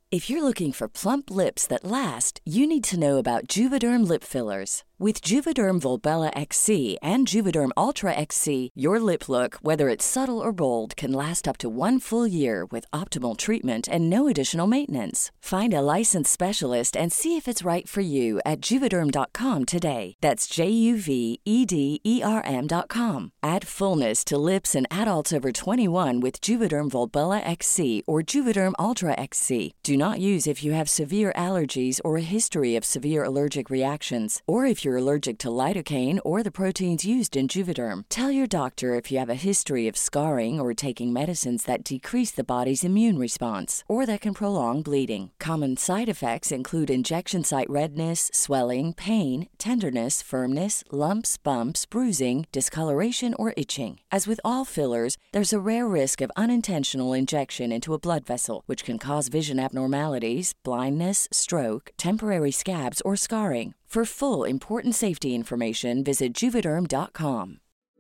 If you're looking for plump lips that last, you need to know about Juvederm lip fillers. With Juvederm Volbella XC and Juvederm Ultra XC, your lip look, whether it's subtle or bold, can last up to 1 full year with optimal treatment and no additional maintenance. Find a licensed specialist and see if it's right for you at Juvederm.com today. That's JUVEDERM.com. Add fullness to lips in adults over 21 with Juvederm Volbella XC or Juvederm Ultra XC. Do not use if you have severe allergies or a history of severe allergic reactions, or if you're allergic to lidocaine or the proteins used in Juvederm. Tell your doctor if you have a history of scarring or taking medicines that decrease the body's immune response or that can prolong bleeding. Common side effects include injection site redness, swelling, pain, tenderness, firmness, lumps, bumps, bruising, discoloration, or itching. As with all fillers, there's a rare risk of unintentional injection into a blood vessel, which can cause vision abnormalities, blindness, stroke, temporary scabs, or scarring. For full, important safety information, visit Juvederm.com.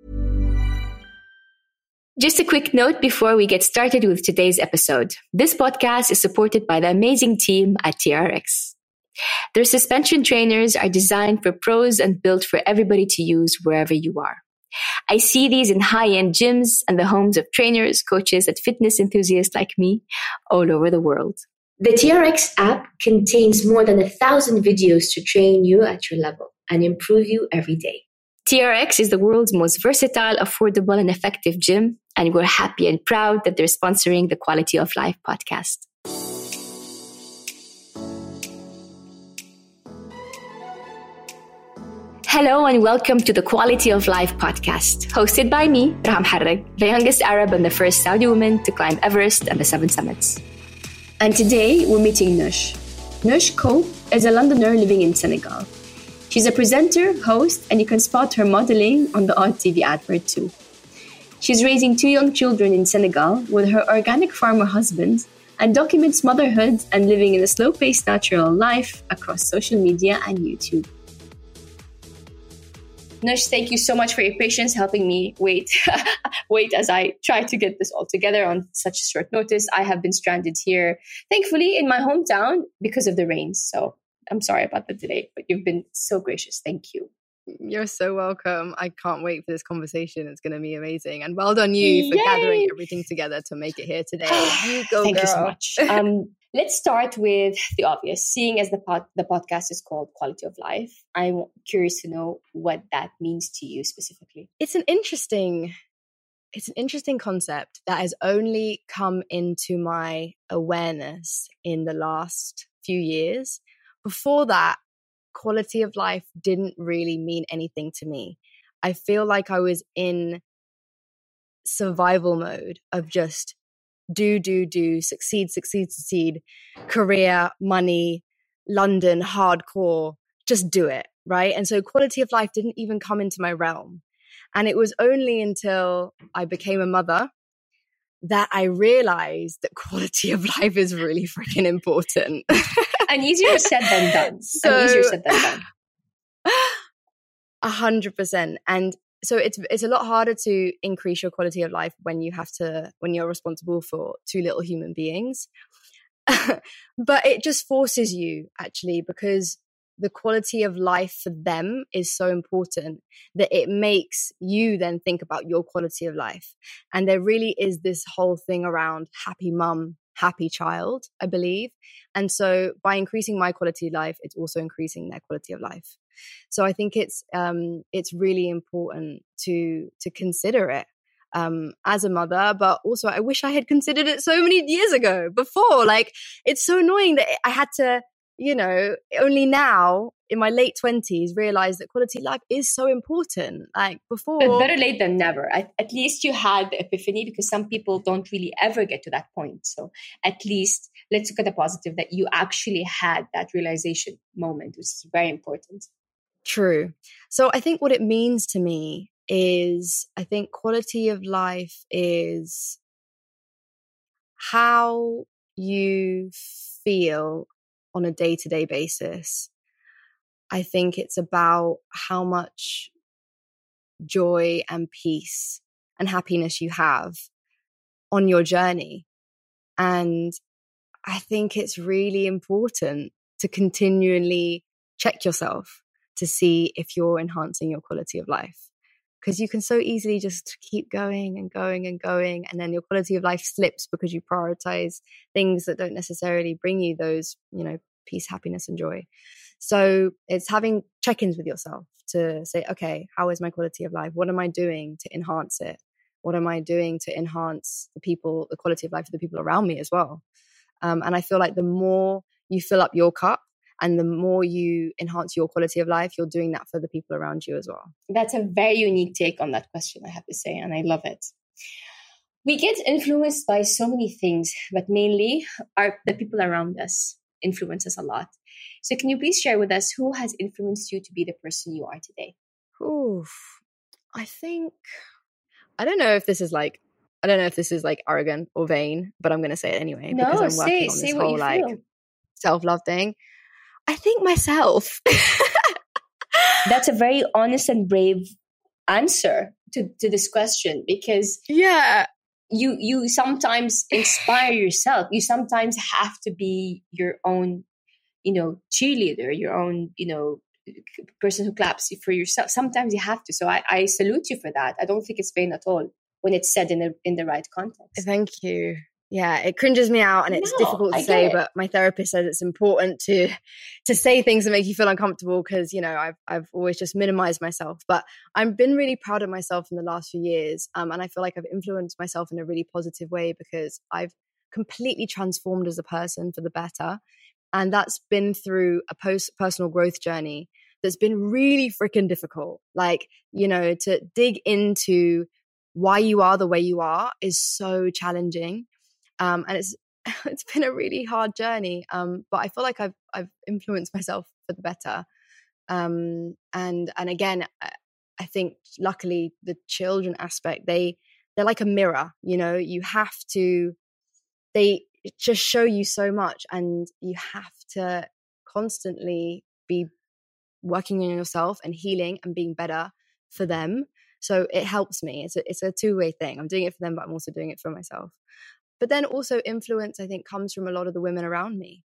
Just a quick note before we get started with today's episode. This podcast is supported by the amazing team at TRX. Their suspension trainers are designed for pros and built for everybody to use wherever you are. I see these in high-end gyms and the homes of trainers, coaches, and fitness enthusiasts like me all over the world. The TRX app contains more than 1,000 videos to train you at your level and improve you every day. TRX is the world's most versatile, affordable, and effective gym, and we're happy and proud that they're sponsoring the Quality of Life podcast. Hello and welcome to the Quality of Life podcast, hosted by me, Raham Harrag, the youngest Arab and the first Saudi woman to climb Everest and the 7 summits. And today we're meeting Nush. Nush Ko is a Londoner living in Senegal. She's a presenter, host, and you can spot her modeling on the Odd TV advert too. She's raising 2 young children in Senegal with her organic farmer husband and documents motherhood and living in a slow-paced natural life across social media and YouTube. Nush, thank you so much for your patience helping me wait as I try to get this all together on such short notice. I have been stranded here, thankfully, in my hometown because of the rains. So I'm sorry about the delay, but you've been so gracious. Thank you. You're so welcome. I can't wait for this conversation. It's going to be amazing. And well done you for gathering everything together to make it here today. You go, Thank girl. you so much. Let's start with the obvious. Seeing as the podcast is called Quality of Life, I'm curious to know what that means to you specifically. It's an interesting concept that has only come into my awareness in the last few years. Before that, quality of life didn't really mean anything to me. I feel like I was in survival mode of just do, succeed, career, money, London, hardcore, just do it, right? And so quality of life didn't even come into my realm. And it was only until I became a mother that I realized that quality of life is really freaking important. And easier said than done. 100%. And so it's a lot harder to increase your quality of life when you're responsible for 2 little human beings. But it just forces you, actually, because the quality of life for them is so important that it makes you then think about your quality of life. And there really is this whole thing around happy mum, happy child, I believe. And so by increasing my quality of life, it's also increasing their quality of life. So I think it's really important to consider it as a mother, but also I wish I had considered it so many years ago before. Like, it's so annoying that I had to, only now in my late 20s realize that quality of life is so important. Like before. But better late than never. At least you had the epiphany, because some people don't really ever get to that point. So at least let's look at the positive that you actually had that realization moment, which is very important. True. So I think what it means to me is, I think quality of life is how you feel on a day-to-day basis. I think it's about how much joy and peace and happiness you have on your journey. And I think it's really important to continually check yourself to see if you're enhancing your quality of life. Because you can so easily just keep going and going and going, and then your quality of life slips because you prioritize things that don't necessarily bring you those, peace, happiness, and joy. So it's having check-ins with yourself to say, okay, how is my quality of life? What am I doing to enhance it? What am I doing to enhance the quality of life of the people around me as well? And I feel like the more you fill up your cup and the more you enhance your quality of life, you're doing that for the people around you as well. That's a very unique take on that question, I have to say, and I love it. We get influenced by so many things, but mainly the people around us influence us a lot. So can you please share with us who has influenced you to be the person you are today? I don't know if this is like arrogant or vain, but I'm going to say it anyway because I'm working on this whole self-love thing. I think myself. That's a very honest and brave answer to this question, because you sometimes inspire yourself. You sometimes have to be your own, cheerleader, your own, person who claps for yourself. Sometimes you have to. So I salute you for that. I don't think it's vain at all when it's said in the right context. Thank you. Yeah, it cringes me out and it's difficult to say, but my therapist says it's important to say things that make you feel uncomfortable because, I've always just minimized myself. But I've been really proud of myself in the last few years. And I feel like I've influenced myself in a really positive way because I've completely transformed as a person for the better. And that's been through a personal growth journey that's been really freaking difficult. Like, to dig into why you are the way you are is so challenging. And it's been a really hard journey. But I feel like I've influenced myself for the better. And again, I think luckily the children aspect, they're like a mirror, you have to, they just show you so much and you have to constantly be working on yourself and healing and being better for them. So it helps me. It's a two-way thing. I'm doing it for them, but I'm also doing it for myself. But then also influence, I think, comes from a lot of the women around me.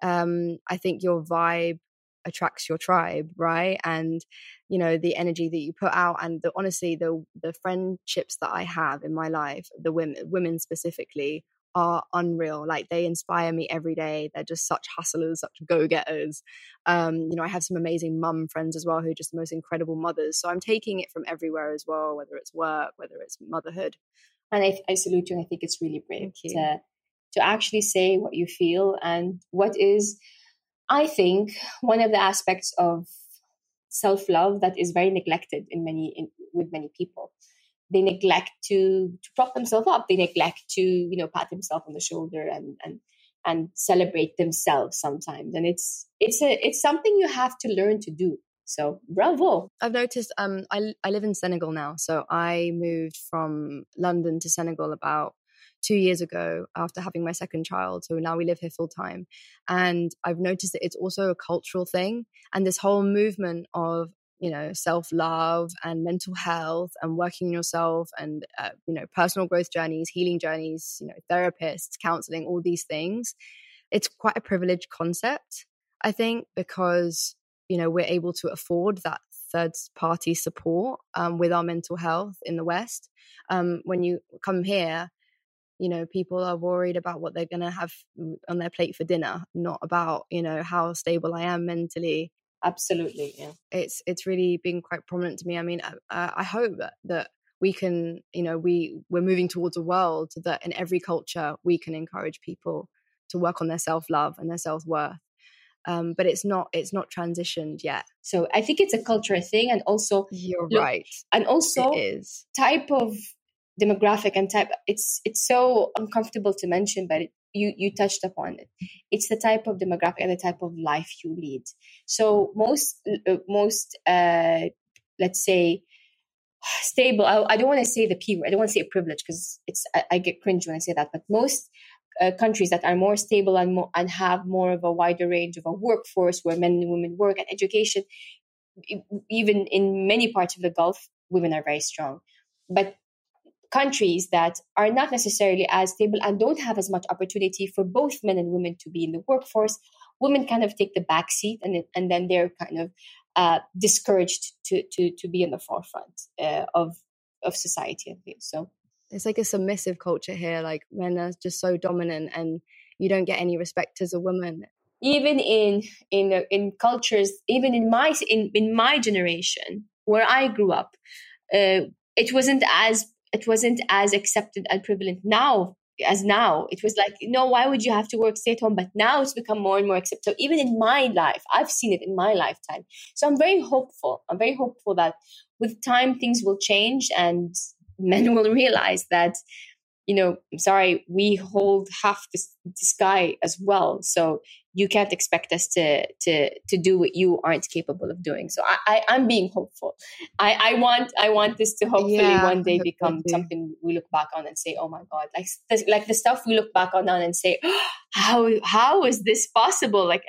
I think your vibe attracts your tribe, right? And, the energy that you put out and honestly, the friendships that I have in my life, the women specifically, are unreal. Like they inspire me every day. They're just such hustlers, such go-getters. I have some amazing mum friends as well who are just the most incredible mothers. So I'm taking it from everywhere as well, whether it's work, whether it's motherhood. And I salute you, and I think it's really brave to actually say what you feel and what is, I think, one of the aspects of self-love that is very neglected with many people. They neglect to prop themselves up. They neglect to, pat themselves on the shoulder and celebrate themselves sometimes. And it's something you have to learn to do. So bravo. I've noticed I live in Senegal now. So I moved from London to Senegal about 2 years ago after having my second child. So now we live here full time. And I've noticed that it's also a cultural thing. And this whole movement of, self-love and mental health and working on yourself and, personal growth journeys, healing journeys, therapists, counseling, all these things. It's quite a privileged concept, I think, because, we're able to afford that third party support with our mental health in the West. When you come here, people are worried about what they're going to have on their plate for dinner, not about, how stable I am mentally. Absolutely. Yeah. It's really been quite prominent to me. I mean, I hope that we can, we're moving towards a world that in every culture we can encourage people to work on their self-love and their self-worth. But it's not transitioned yet. So I think it's a cultural thing, and also right, and also it is type of demographic and type. It's so uncomfortable to mention, but you touched upon it. It's the type of demographic and the type of life you lead. So most let's say stable. I don't want to say the P word. I don't want to say privilege because I get cringe when I say that. But most countries that are more stable and have more of a wider range of a workforce where men and women work and education, even in many parts of the Gulf, women are very strong. But countries that are not necessarily as stable and don't have as much opportunity for both men and women to be in the workforce, women kind of take the back seat, and then they're kind of discouraged to be in the forefront of society, I think. So it's like a submissive culture here. Like men are just so dominant, and you don't get any respect as a woman. Even in cultures, even in my generation where I grew up, it wasn't as accepted and prevalent now. It was like, why would you have to work, stay at home? But now it's become more and more accepted. So even in my life, I've seen it in my lifetime. So I'm very hopeful that with time things will change and men will realize that, I'm sorry, we hold half the sky as well. So you can't expect us to do what you aren't capable of doing. So I'm being hopeful. I want this to hopefully one day become something we look back on and say, oh my God, like the stuff we look back on and say, oh, how is this possible? Like,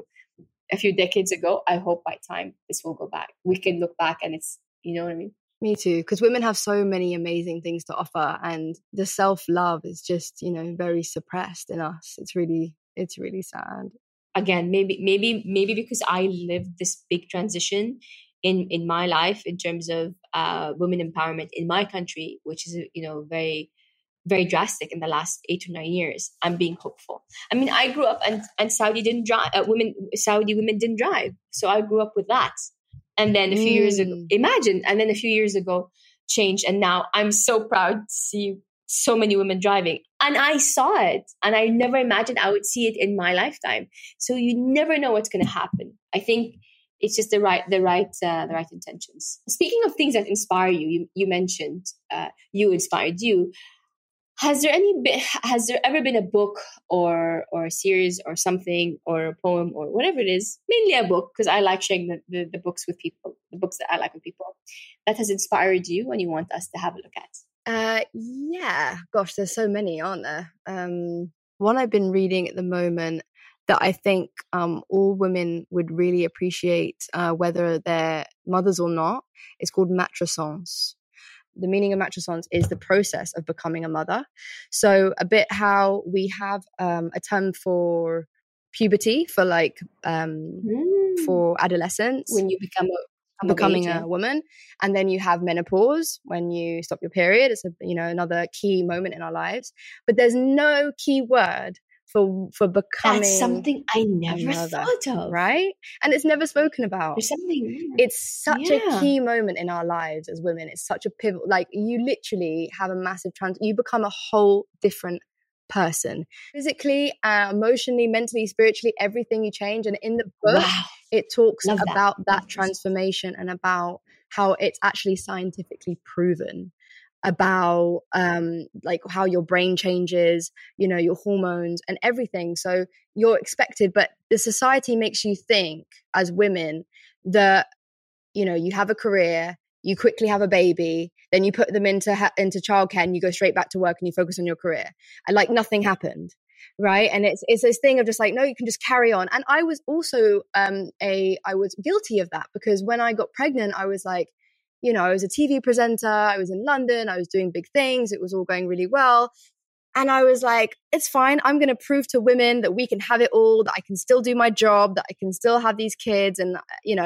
a few decades ago. I hope by time this will go back. We can look back and it's, you know what I mean? Me too, because women have so many amazing things to offer, and the self-love is just, very suppressed in us. It's really sad. Again, maybe because I lived this big transition in my life in terms of women empowerment in my country, which is, very, very drastic in the last 8 to 9 years. I'm being hopeful. I mean, I grew up and Saudi didn't drive. Saudi women didn't drive, so I grew up with that. And then a few years ago, a few years ago changed. And now I'm so proud to see so many women driving. And I saw it, and I never imagined I would see it in my lifetime. So you never know what's going to happen. I think it's just the right intentions. Speaking of things that inspire you, you mentioned you inspired you. Has there ever been a book or a series or something or a poem or whatever it is, mainly a book, because I like sharing the books with people, the books that I like with people, that has inspired you and you want us to have a look at? Yeah, gosh, there's so many, aren't there? One I've been reading at the moment that I think all women would really appreciate, whether they're mothers or not, is called Matrescence. The meaning of matrescence is the process of becoming a mother. So a bit how we have a term for puberty, for for adolescence, when you becoming a woman, and then you have menopause when you stop your period. It's another key moment in our lives. But there's no key word for becoming. That's something I never thought of, right? And it's never spoken about. There's something. It's such a key moment in our lives as women. It's such a pivot. Like, you literally have a massive you become a whole different person, physically, emotionally, mentally, spiritually. Everything you change. And in the book, it talks about that transformation and about how it's actually scientifically proven, about how your brain changes, your hormones and everything. So you're expected, but the society makes you think as women that you have a career, you quickly have a baby, then you put them into childcare and you go straight back to work and you focus on your career, and like nothing happened, right? And it's this thing of just like, no, you can just carry on. And I was also I was guilty of that, because when I got pregnant, I was like, I was a TV presenter, I was in London, I was doing big things, it was all going really well. And I was like, it's fine, I'm going to prove to women that we can have it all, that I can still do my job, that I can still have these kids. And,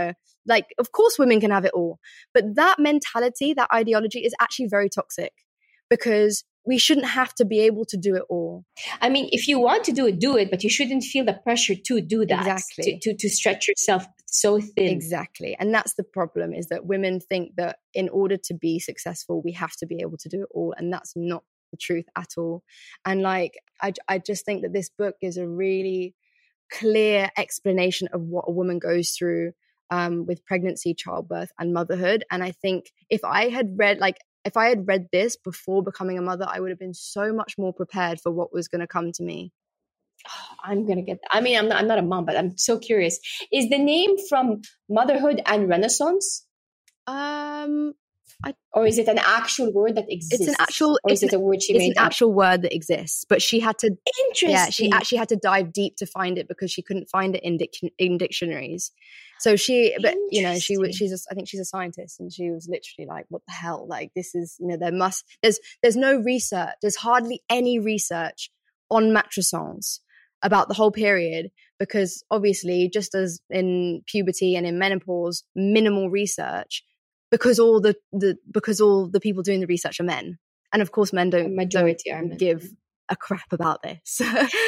of course women can have it all. But that mentality, that ideology is actually very toxic, because we shouldn't have to be able to do it all. I mean, if you want to do it, but you shouldn't feel the pressure to do that. Exactly. To stretch yourself so thin. Exactly. And that's the problem, is that women think that in order to be successful, we have to be able to do it all. And that's not the truth at all. And I just think that this book is a really clear explanation of what a woman goes through with pregnancy, childbirth, and motherhood. And I think if I had read this before becoming a mother, I would have been so much more prepared for what was going to come to me. I'm going to get that. I mean, I'm not a mom, but I'm so curious. Is the name from motherhood and Renaissance? Or is it an actual word that exists? It's an actual. Or is it a word she made? It's an actual word that exists, but she had to. Interesting. Yeah, she actually had to dive deep to find it, because she couldn't find it in dictionaries. So she's I think she's a scientist, and she was literally like, what the hell? Like, this is, there's no research. There's hardly any research on matrescence about the whole period, because obviously, just as in puberty and in menopause, minimal research, because all the people doing the research are men. And of course, men don't give a crap about this.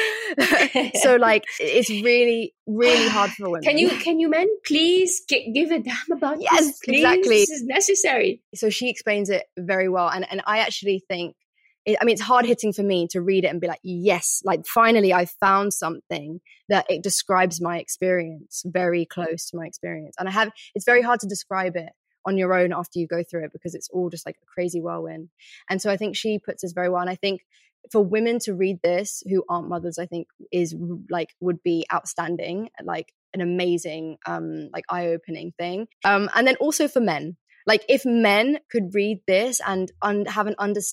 So like, it's really, really hard for women. Can you men please give a damn about this? Yes, please? exactly. This is necessary. So she explains it very well. And I actually think, it's hard hitting for me to read it and be like, yes, like finally I found something that it describes my experience, very close to my experience. And it's very hard to describe it on your own after you go through it, because it's all just like a crazy whirlwind. And so I think she puts this very well. And I think for women to read this who aren't mothers, I think would be outstanding, like an amazing, like eye-opening thing. And then also for men, like if men could read this and have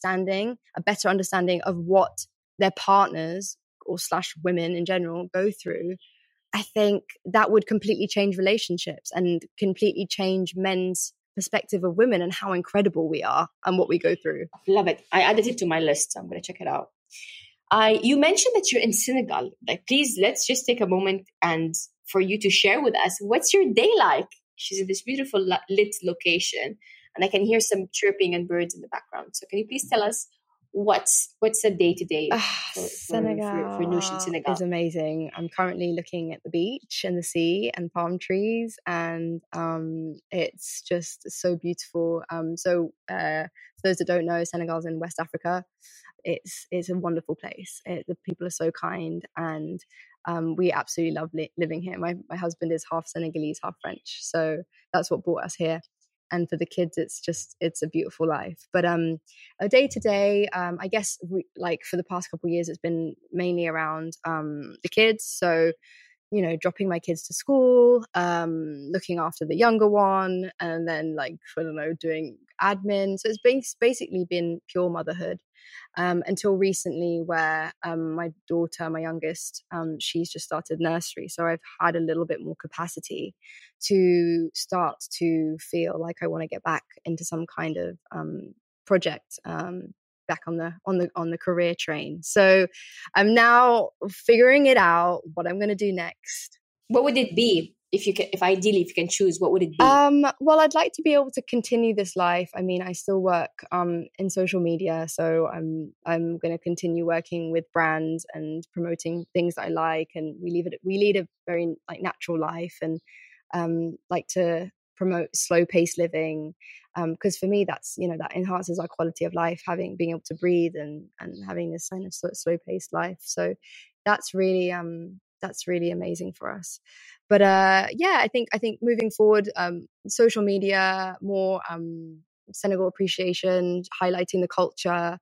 a better understanding of what their partners or / women in general go through, I think that would completely change relationships and completely change men's perspective of women and how incredible we are and what we go through. Love it. I added it to my list. I'm going to check it out. You mentioned that you're in Senegal. Like, please, let's just take a moment and for you to share with us, what's your day like? She's in this beautiful lit location, and I can hear some chirping and birds in the background. So can you please tell us what's a day to day for Noosh in Senegal? It's amazing. I'm currently looking at the beach and the sea and palm trees, and it's just so beautiful. So for those that don't know, Senegal's in West Africa. It's a wonderful place. The people are so kind, and we absolutely love living here. My husband is half Senegalese, half French, so that's what brought us here. And for the kids, it's a beautiful life. But a day to day, I guess, like for the past couple of years, it's been mainly around the kids. So, dropping my kids to school, looking after the younger one, and then doing admin. So it's basically been pure motherhood until recently, where my daughter, my youngest, she's just started nursery. So I've had a little bit more capacity to start to feel like I want to get back into some kind of project, back on the career train. So I'm now figuring it out what I'm going to do next. What would it be? If ideally you can choose, what would it be? Well, I'd like to be able to continue this life. I mean, I still work in social media, so I'm going to continue working with brands and promoting things that I like. And we lead a very natural life, and like to promote slow-paced living, because for me that's that enhances our quality of life, being able to breathe and having this kind of slow-paced life. So that's really amazing for us. But I think moving forward, social media, more Senegal appreciation, highlighting the culture.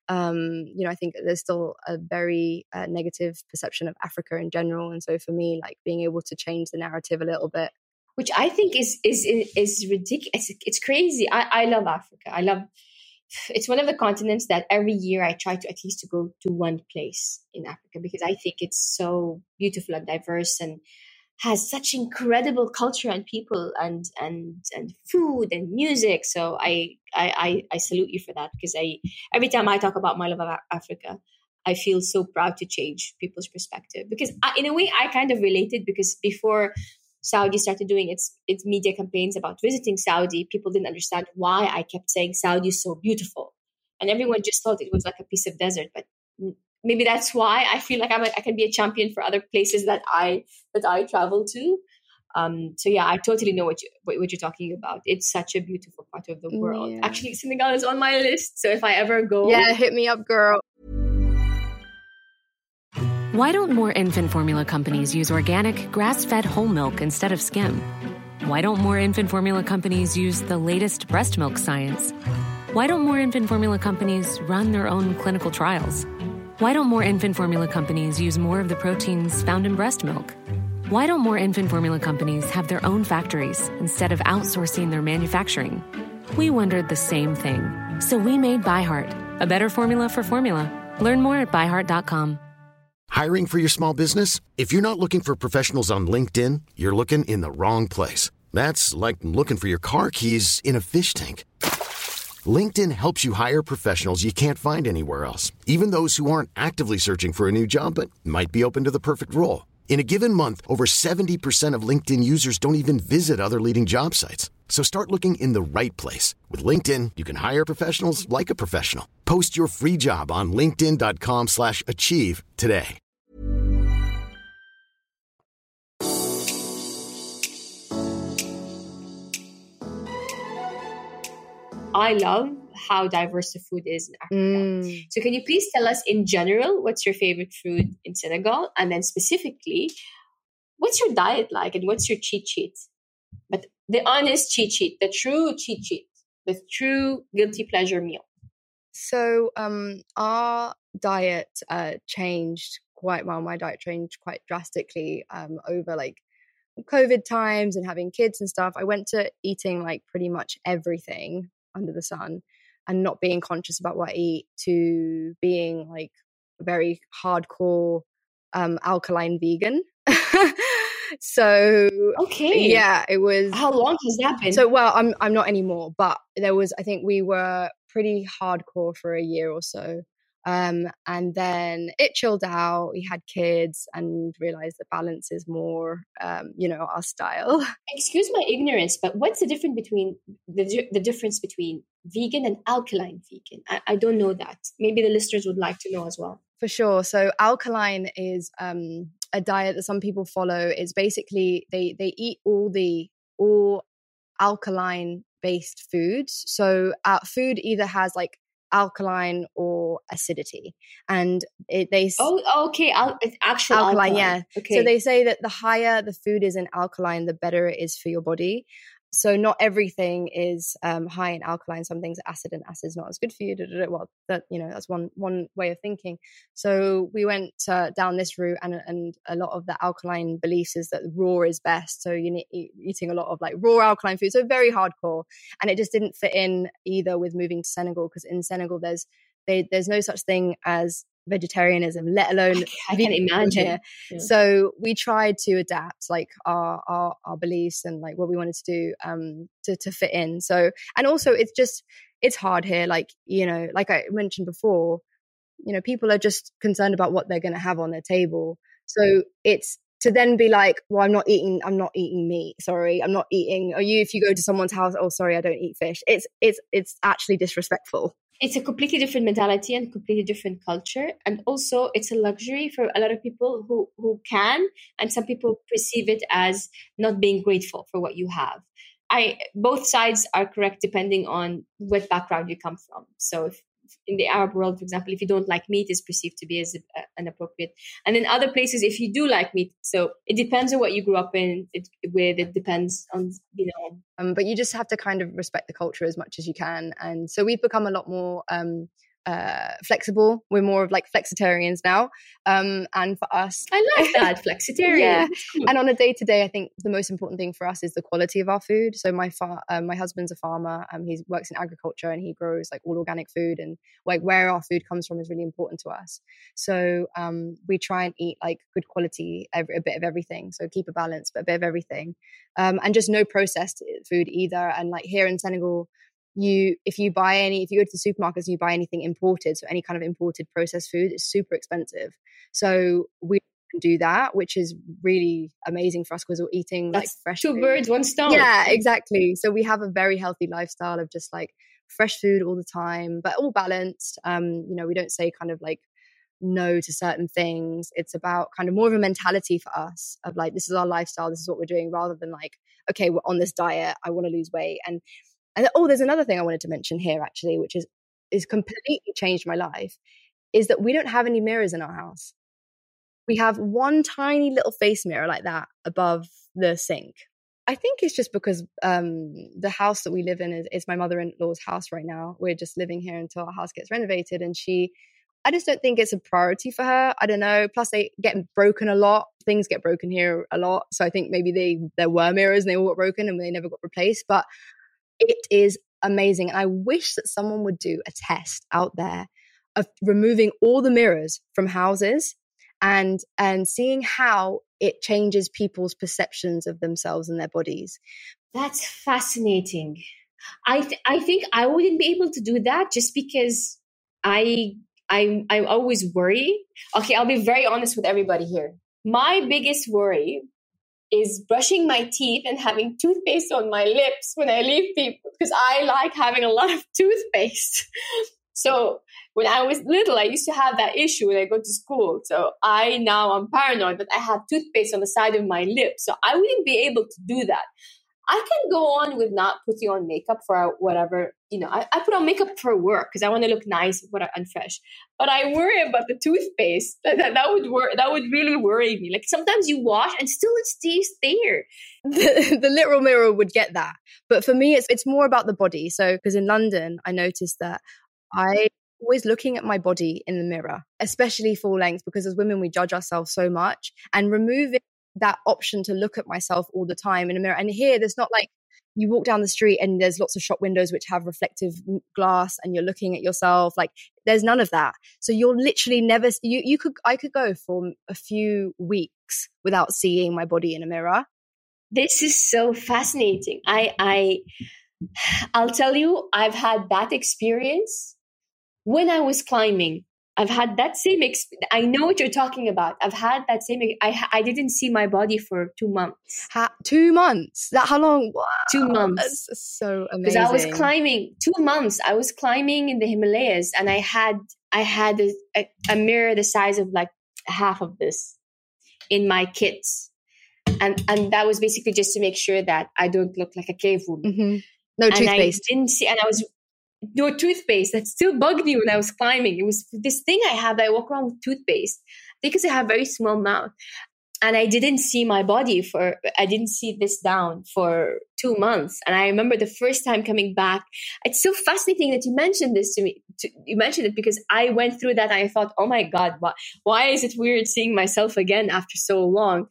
I think there's still a very negative perception of Africa in general, and so for me, like being able to change the narrative a little bit, which I think is ridiculous. It's crazy. I love Africa. It's one of the continents that every year I try to at least to go to one place in Africa, because I think it's so beautiful and diverse and has such incredible culture and people and food and music. So I salute you for that, because every time I talk about my love of Africa, I feel so proud to change people's perspective, because in a way I kind of related, because before Saudi started doing its media campaigns about visiting Saudi, people didn't understand why I kept saying Saudi is so beautiful, and everyone just thought it was like a piece of desert. But maybe that's why I feel like I can be a champion for other places that I travel to. So yeah, I totally know what you're talking about. It's such a beautiful part of the world. Yeah. Actually, Senegal is on my list, so if I ever go, hit me up, girl. Why don't more infant formula companies use organic, grass-fed whole milk instead of skim? Why don't more infant formula companies use the latest breast milk science? Why don't more infant formula companies run their own clinical trials? Why don't more infant formula companies use more of the proteins found in breast milk? Why don't more infant formula companies have their own factories instead of outsourcing their manufacturing? We wondered the same thing. So we made ByHeart, a better formula for formula. Learn more at byheart.com. Hiring for your small business? If you're not looking for professionals on LinkedIn, you're looking in the wrong place. That's like looking for your car keys in a fish tank. LinkedIn helps you hire professionals you can't find anywhere else, even those who aren't actively searching for a new job but might be open to the perfect role. In a given month, over 70% of LinkedIn users don't even visit other leading job sites. So start looking in the right place. With LinkedIn, you can hire professionals like a professional. Post your free job on linkedin.com/achieve today. I love how diverse the food is in Africa. So can you please tell us in general, what's your favorite food in Senegal? And then specifically, what's your diet like and what's your cheat sheet? But the honest cheat sheet, the true cheat sheet, the true guilty pleasure meal. So our diet changed quite well. My diet changed quite drastically over like COVID times and having kids and stuff. I went to eating like pretty much everything under the sun and not being conscious about what I eat to being like a very hardcore alkaline vegan. So okay, yeah, it was. How long has that been? So well, I'm not anymore, but there was, I think we were pretty hardcore for a year or so. And then it chilled out. We had kids and realized that balance is more, our style. Excuse my ignorance, but what's the difference between the difference between vegan and alkaline vegan? I don't know that. Maybe the listeners would like to know as well. For sure. So alkaline is a diet that some people follow. It's basically they eat all alkaline based foods. So food either has like alkaline or acidity, and okay, it's actual alkaline. Yeah. Okay. So they say that the higher the food is in alkaline, the better it is for your body. So not everything is high in alkaline. Some things are acid, and acid is not as good for you. Well, that's one way of thinking. So we went down this route, and a lot of the alkaline beliefs is that raw is best. So you need eating a lot of like raw alkaline food. So very hardcore, and it just didn't fit in either with moving to Senegal, because in Senegal there's no such thing as vegetarianism, let alone I can imagine. Yeah. So we tried to adapt like our beliefs and like what we wanted to do to fit in. So, and also it's hard here, like like I mentioned before, people are just concerned about what they're going to have on their table. So it's to then be like, well, I'm not eating meat, sorry, I'm not eating, if you go to someone's house, oh sorry, I don't eat fish, it's actually disrespectful. It's a completely different mentality and completely different culture. And also it's a luxury for a lot of people who can, and some people perceive it as not being grateful for what you have. Both sides are correct depending on what background you come from. So if in the Arab world, for example, if you don't like meat, it's perceived to be as inappropriate. And in other places, if you do like meat, so it depends on what you grew up in. It depends on, But you just have to kind of respect the culture as much as you can. And so we've become a lot more flexible. We're more of like flexitarians now. And for us, I love that, flexitarian. Yeah. Cool. And on a day-to-day, I think the most important thing for us is the quality of our food. So my husband's a farmer. He works in agriculture and he grows like all organic food, and like where our food comes from is really important to us. So we try and eat like good quality, a bit of everything. So keep a balance, but a bit of everything. And just no processed food either. And like here in Senegal, if you go to the supermarkets and you buy anything imported, so any kind of imported processed food, it's super expensive. So we can do that, which is really amazing for us because we're eating like fresh two food. Birds, one stone. Yeah, exactly. So we have a very healthy lifestyle of just like fresh food all the time, but all balanced. We don't say kind of like no to certain things. It's about kind of more of a mentality for us of like, this is our lifestyle, this is what we're doing, rather than like, okay, we're on this diet, I want to lose weight. And there's another thing I wanted to mention here actually, which is completely changed my life, is that we don't have any mirrors in our house. We have one tiny little face mirror like that above the sink. I think it's just because the house that we live in is my mother-in-law's house right now. We're just living here until our house gets renovated, and I just don't think it's a priority for her. I don't know. Plus they get broken a lot. Things get broken here a lot. So I think maybe there were mirrors and they all got broken and they never got replaced. But it is amazing. And I wish that someone would do a test out there of removing all the mirrors from houses and seeing how it changes people's perceptions of themselves and their bodies. That's fascinating. I think I wouldn't be able to do that just because I always worry. Okay, I'll be very honest with everybody here. My biggest worry is brushing my teeth and having toothpaste on my lips when I leave people, because I like having a lot of toothpaste. So when I was little, I used to have that issue when I go to school. So I'm paranoid that I have toothpaste on the side of my lips. So I wouldn't be able to do that. I can go on with not putting on makeup for whatever, I put on makeup for work because I want to look nice and fresh. But I worry about the toothpaste. That would really worry me. Like sometimes you wash and still it stays there. The literal mirror would get that. But for me, it's more about the body. So because in London, I noticed that I always looking at my body in the mirror, especially full length, because as women, we judge ourselves so much, and removing that option to look at myself all the time in a mirror. And here, there's not like you walk down the street and there's lots of shop windows which have reflective glass and you're looking at yourself. Like there's none of that. So you're literally never, I could go for a few weeks without seeing my body in a mirror. This is so fascinating. I'll tell you, I've had that experience when I was climbing. I've had that same experience. I know what you're talking about. I've had that same. I didn't see my body for 2 months. 2 months? That how long? Wow. 2 months. That's so amazing. Because I was climbing 2 months. I was climbing in the Himalayas, and I had a mirror the size of like half of this in my kits, and that was basically just to make sure that I don't look like a cave woman. Mm-hmm. No toothpaste. I didn't see, and I was. No toothpaste. That still bugged me when I was climbing. It was this thing I have that I walk around with toothpaste because I have a very small mouth. And I didn't see my body I didn't see this down for 2 months. And I remember the first time coming back. It's so fascinating that you mentioned this to me. You mentioned it because I went through that and I thought, oh my God, why is it weird seeing myself again after so long?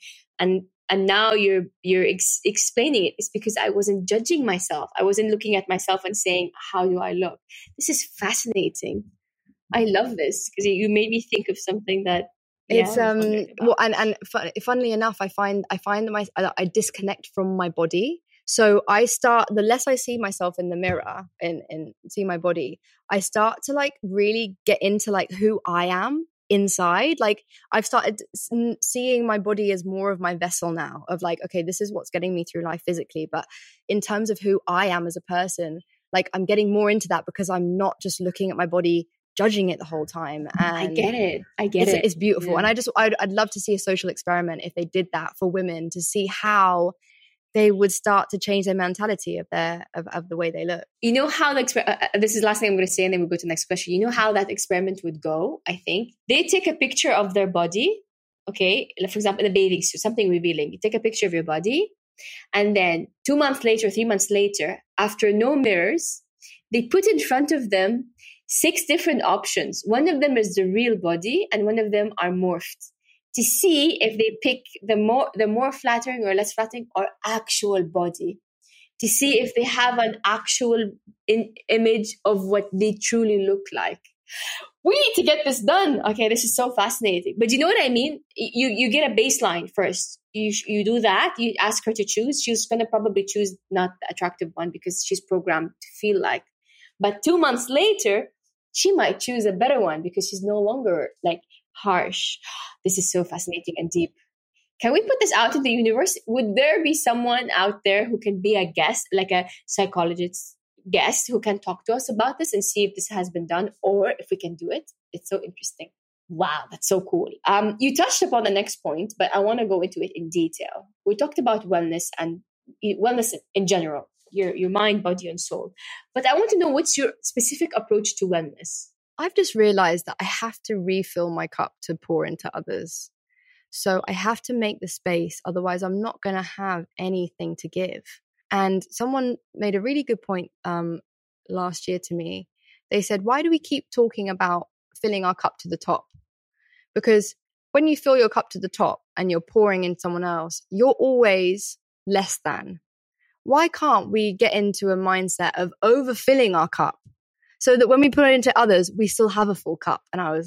And now you're explaining it. It's because I wasn't judging myself. I wasn't looking at myself and saying, how do I look? This is fascinating. I love this because you made me think of something that it's well, and funnily enough, I find that I disconnect from my body. So the less I see myself in the mirror and see my body, I start to like really get into like who I am inside. Like I've started seeing my body as more of my vessel now, of like, okay, this is what's getting me through life physically, but in terms of who I am as a person, like I'm getting more into that because I'm not just looking at my body, judging it the whole time. And I get it. It's beautiful. Yeah. And I'd love to see a social experiment if they did that for women, to see how they would start to change their mentality of the way they look. You know how this is the last thing I'm going to say, and then we'll go to the next question. You know how that experiment would go, I think? They take a picture of their body, okay? For example, in a bathing suit, something revealing. You take a picture of your body, and then 2 months later, 3 months later, after no mirrors, they put in front of them 6 different options. One of them is the real body, and one of them are morphed, to see if they pick the more flattering or less flattering or actual body, to see if they have an actual image of what they truly look like. We need to get this done. Okay, this is so fascinating. But you know what I mean? You get a baseline first. You do that. You ask her to choose. She's going to probably choose not the attractive one because she's programmed to feel like. But 2 months later, she might choose a better one because she's no longer like harsh. This is so fascinating and deep. Can we put this out in the universe? Would there be someone out there who can be a guest, like a psychologist guest, who can talk to us about this and see if this has been done or if we can do it? It's so interesting. Wow, that's so cool. You touched upon the next point, but I want to go into it in detail. We talked about wellness and wellness in general, your mind, body, and soul. But I want to know, what's your specific approach to wellness? I've just realized that I have to refill my cup to pour into others. So I have to make the space. Otherwise, I'm not going to have anything to give. And someone made a really good point last year to me. They said, why do we keep talking about filling our cup to the top? Because when you fill your cup to the top and you're pouring in someone else, you're always less than. Why can't we get into a mindset of overfilling our cup so that when we put it into others, we still have a full cup? And I was like,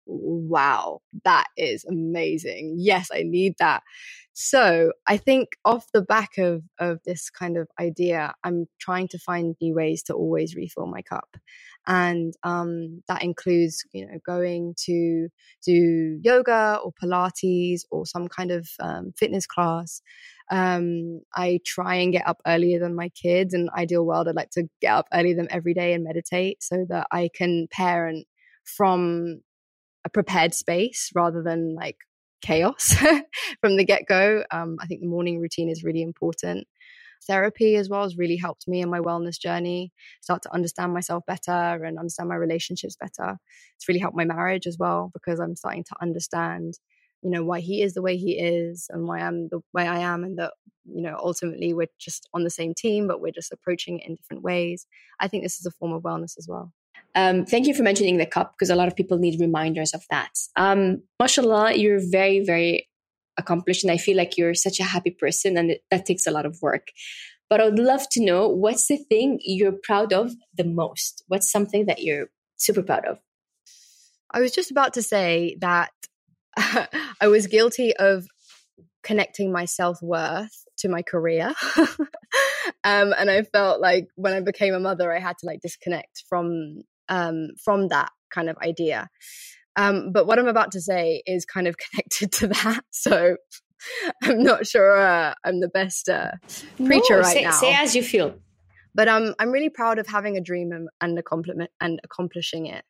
wow, that is amazing. Yes, I need that. So I think off the back of this kind of idea, I'm trying to find new ways to always refill my cup. And that includes, going to do yoga or Pilates or some kind of fitness class. I try and get up earlier than my kids. In an ideal world, I'd like to get up earlier than every day and meditate so that I can parent from a prepared space rather than like chaos from the get-go. I think the morning routine is really important. Therapy as well has really helped me in my wellness journey, start to understand myself better and understand my relationships better. It's really helped my marriage as well, because I'm starting to understand, why he is the way he is and why I'm the way I am, and that, ultimately we're just on the same team, but we're just approaching it in different ways. I think this is a form of wellness as well. Thank you for mentioning the cup, because a lot of people need reminders of that. Mashallah, you're very, very accomplished, and I feel like you're such a happy person, and that takes a lot of work. But I would love to know, what's the thing you're proud of the most? What's something that you're super proud of? I was just about to say that I was guilty of connecting my self-worth to my career. And I felt like when I became a mother, I had to like disconnect from that kind of idea. But what I'm about to say is kind of connected to that. So I'm not sure I'm the best preacher now. Say as you feel. But I'm really proud of having a dream and accomplishing it.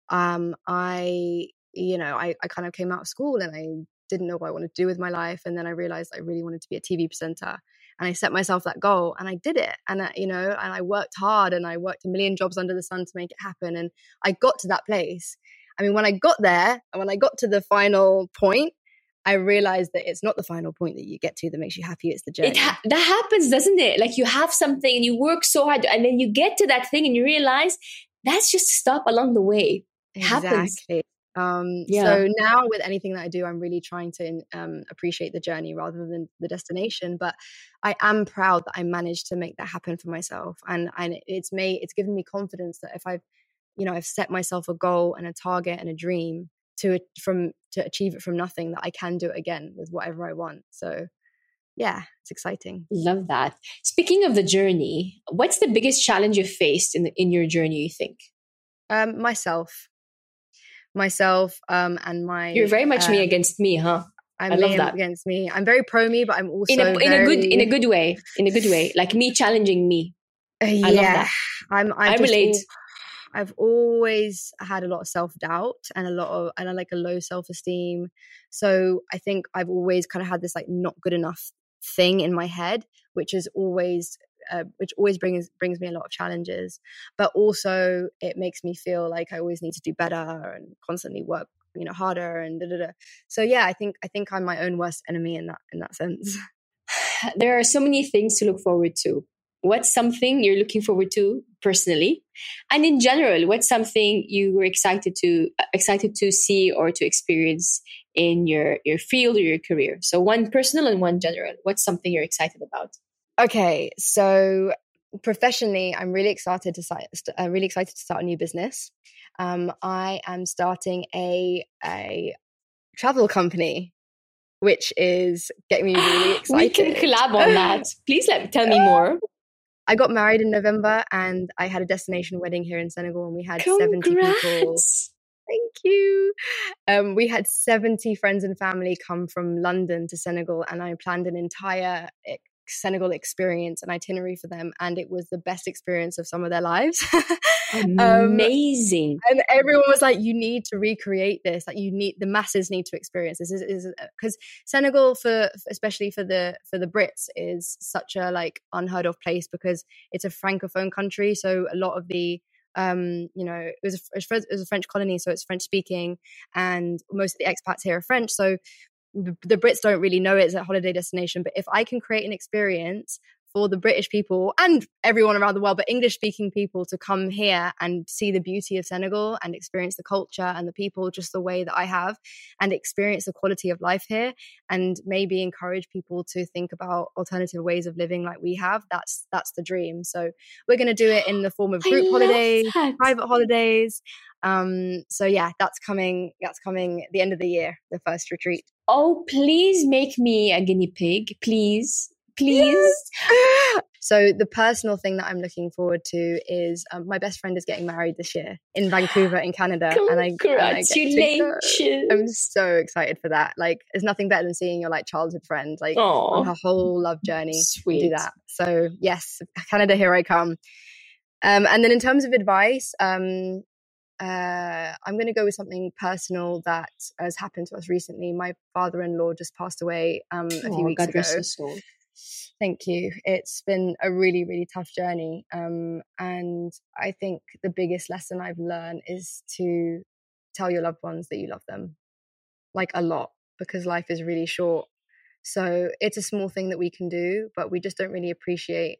I kind of came out of school and I didn't know what I wanted to do with my life. And then I realized I really wanted to be a TV presenter. And I set myself that goal and I did it. And, and I worked hard and I worked a million jobs under the sun to make it happen. And I got to that place. I mean, when I got there and when I got to the final point, I realized that it's not the final point that you get to that makes you happy. It's the journey. That happens, doesn't it? Like you have something and you work so hard and then you get to that thing and you realize that's just a stop along the way. It happens. Exactly. So now with anything that I do, I'm really trying to appreciate the journey rather than the destination. But I am proud that I managed to make that happen for myself. And it's given me confidence that if I've set myself a goal and a target and a dream to achieve it from nothing, that I can do it again with whatever I want. So yeah, it's exciting. Love that. Speaking of the journey, what's the biggest challenge you've faced in your journey, you think? Myself and my... You're very much me against me, huh? I love that. Against me. I'm very pro me, but I'm also in a good way, like me challenging me. I love that. I relate. I've always had a lot of self-doubt and I like a low self-esteem. So I think I've always kind of had this like not good enough thing in my head, which always brings me a lot of challenges. But also it makes me feel like I always need to do better and constantly work, harder and So yeah, I think I'm my own worst enemy in that sense. There are so many things to look forward to. What's something you're looking forward to personally? And in general, what's something you were excited to see or to experience in your field or your career? So one personal and one general. What's something you're excited about? Okay, so professionally, I'm really excited to start a new business. I am starting a travel company, which is getting me really excited. We can collab on that. Please tell me more. I got married in November and I had a destination wedding here in Senegal and we had Congrats. 70 people. Thank you. We had 70 friends and family come from London to Senegal and I planned an entire Senegal experience, an itinerary for them, and it was the best experience of some of their lives. Amazing. And everyone was like, you need to recreate this, like the masses need to experience this. Because Senegal, especially for the Brits, is such a like unheard of place because it's a francophone country, so a lot of the it was a French colony, so it's French speaking and most of the expats here are French, so the Brits don't really know it as a holiday destination. But if I can create an experience for the British people and everyone around the world, but English-speaking people to come here and see the beauty of Senegal and experience the culture and the people just the way that I have, and experience the quality of life here, and maybe encourage people to think about alternative ways of living like we have. That's the dream. So we're going to do it in the form of group holidays, private holidays. So yeah, that's coming at the end of the year, the first retreat. Oh, please make me a guinea pig, please. Yes. So the personal thing that I'm looking forward to is my best friend is getting married this year in Vancouver in Canada. Congratulations. I'm so excited for that. Like, there's nothing better than seeing your like childhood friend like on her whole love journey. Sweet. Do that. So yes, Canada, here I come. And then in terms of advice, I'm going to go with something personal that has happened to us recently. My father-in-law just passed away a few weeks ago. Rest his soul. Thank you. It's been a really, really tough journey. And I think the biggest lesson I've learned is to tell your loved ones that you love them, like a lot, because life is really short. So it's a small thing that we can do, but we just don't really appreciate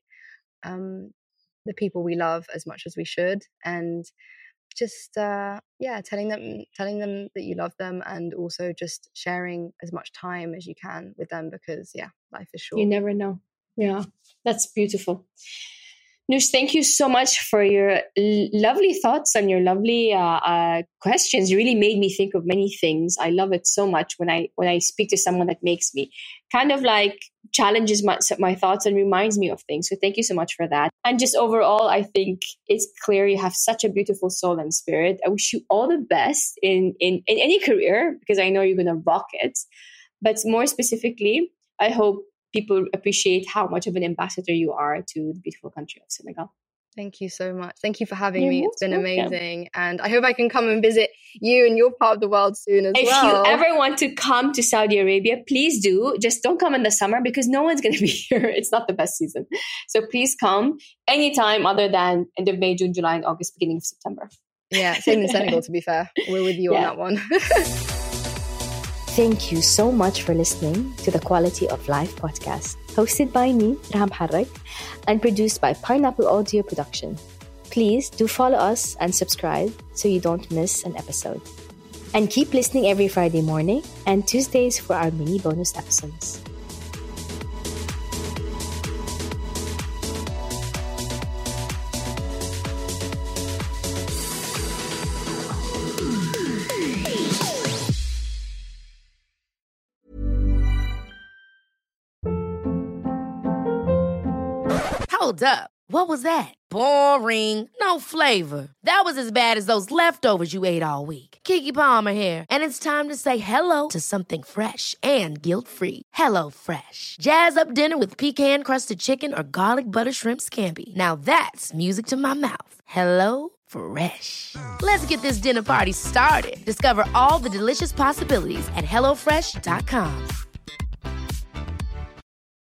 the people we love as much as we should. And just telling them that you love them, and also just sharing as much time as you can with them, because life is short. You never know. Yeah, that's beautiful. Noosh, thank you so much for your lovely thoughts and your lovely questions. You really made me think of many things. I love it so much when I speak to someone that makes me kind of like challenges my thoughts and reminds me of things. So thank you so much for that. And just overall, I think it's clear you have such a beautiful soul and spirit. I wish you all the best in any career, because I know you're going to rock it. But more specifically, I hope people appreciate how much of an ambassador you are to the beautiful country of Senegal. Thank you so much. Thank you for having me. It's been amazing. And I hope I can come and visit you in your part of the world soon as well. If you ever want to come to Saudi Arabia, please do. Just don't come in the summer, because no one's going to be here. It's not the best season. So please come anytime other than end of May, June, July, and August, beginning of September. Yeah, same in Senegal, to be fair. We're with you on that one. Thank you so much for listening to the Quality of Life podcast, hosted by me, Raham Harrak, and produced by Pineapple Audio Production. Please do follow us and subscribe so you don't miss an episode. And keep listening every Friday morning and Tuesdays for our mini bonus episodes. Hold up. What was that? Boring. No flavor. That was as bad as those leftovers you ate all week. Keke Palmer here. And it's time to say hello to something fresh and guilt-free. HelloFresh. Jazz up dinner with pecan-crusted chicken or garlic butter shrimp scampi. Now that's music to my mouth. HelloFresh. Let's get this dinner party started. Discover all the delicious possibilities at HelloFresh.com.